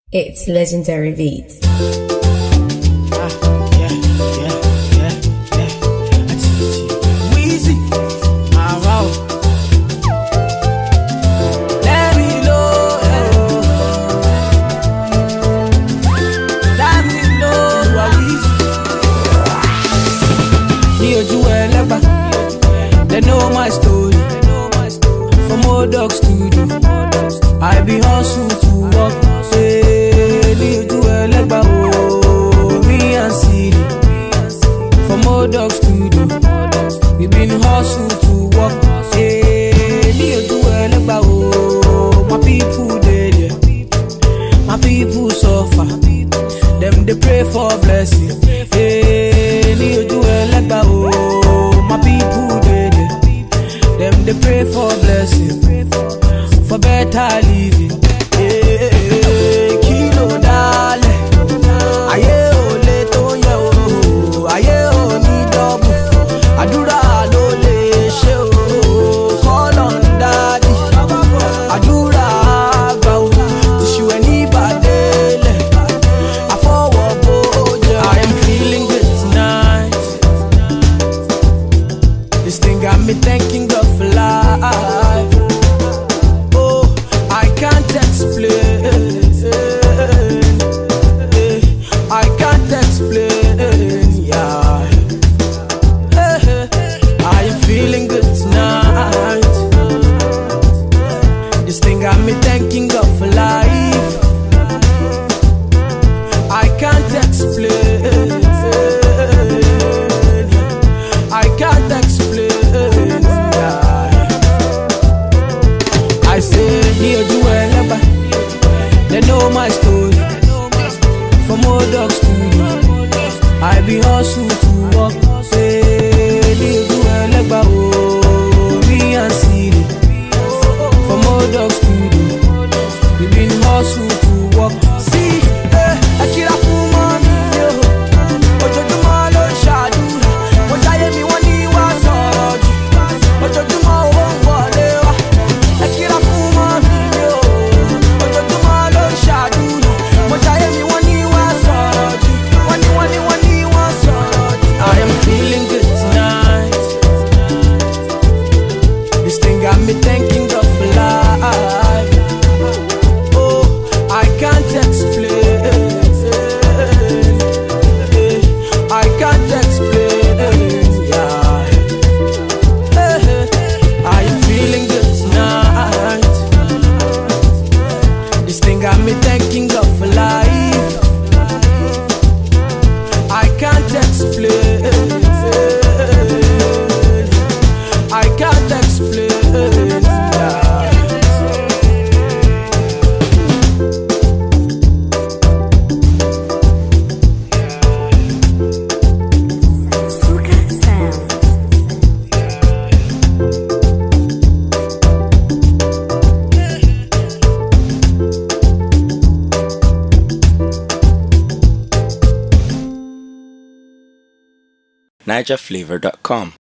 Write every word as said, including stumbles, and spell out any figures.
It's Legendary Beats. They know my story. From old dog studio, I be hustle to work. Say, you do a legba, oh, me and City. From old dog studio, we been hustle to work. Say, you do a legba, oh, my people dead, yeah. My people suffer. Them they pray for blessing. Hey, you do a legba, oh, my people dead, yeah. Them they pray for blessing, for better living. Hey, kilo dale, aye ole tonya o, aye oni double, adura lo le she o, call on daddy, adura agba o, tishu eni badele, afowo boja. I am feeling good tonight. This thing got me thinking God for life. Oh, I can't explain. I can't explain. Yeah. I am feeling good tonight. This thing got me thanking God for life. I can't explain. I can't explain. I say, near you ever. They know my story. From old dog studio, I be hustle to work. Say, near you ever. Oh, me and City. From old dog studio, we been hustle to work. See, eh, I kill a fool mommy, yo. Ojo to my Lord Shadura. What I am me one he was hard. Ojo to my own whatever. I kill a fool mommy, yo. Ojo to my Lord Shadura. What I am me one he was hard. One he one he one he was hard. I am feeling good tonight. This thing got me thanking God for life. Oh, I can't explain. I can't explain. Yeah. I am feeling good tonight. This thing got me thanking God for life. I can't explain. I can't explain. Yeah. Suka Sound. niger flavor dot com